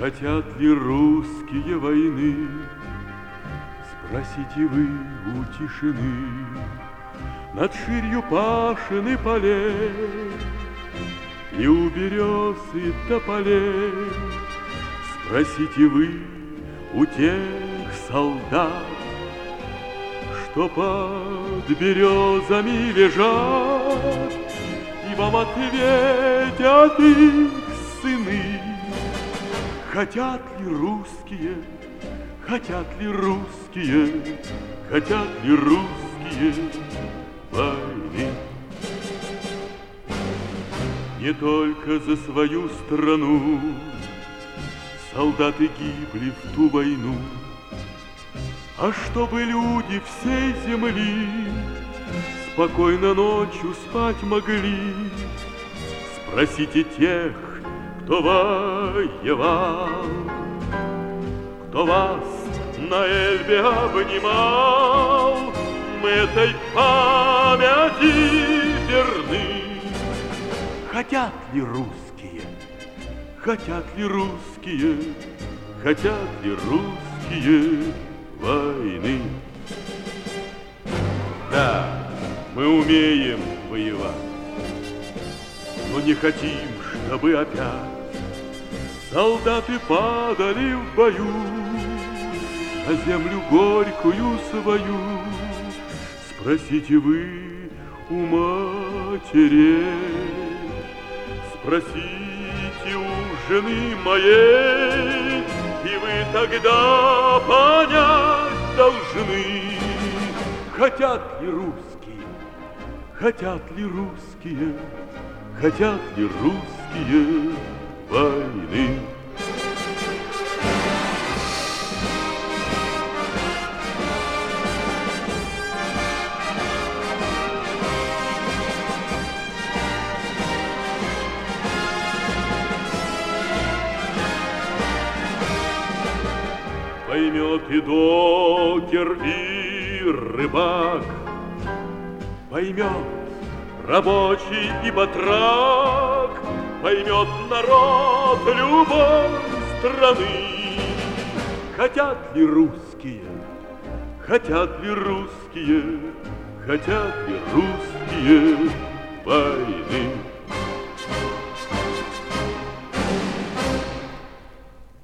Хотят ли русские войны? Спросите вы у тишины. Над ширью пашин и полей и у берез и тополей. Спросите вы у тех солдат, что под березами лежат, и вам ответят их сыны. Хотят ли русские, хотят ли русские, хотят ли русские войны? Не только за свою страну солдаты гибли в ту войну, а чтобы люди всей земли спокойно ночью спать могли. Спросите тех, кто воевал, кто вас на Эльбе обнимал, мы этой памяти верны. Хотят ли русские, хотят ли русские, хотят ли русские войны? Да, мы умеем воевать, но не хотим, чтобы опять солдаты падали в бою на землю горькую свою. Спросите вы у матерей, спросите у жены моей, и вы тогда понять должны. Хотят ли русские, хотят ли русские, хотят ли русские войны? Поймет и докер, и рыбак, поймет рабочий и батрак, поймет народ любой страны. Хотят ли русские, хотят ли русские, хотят ли русские войны?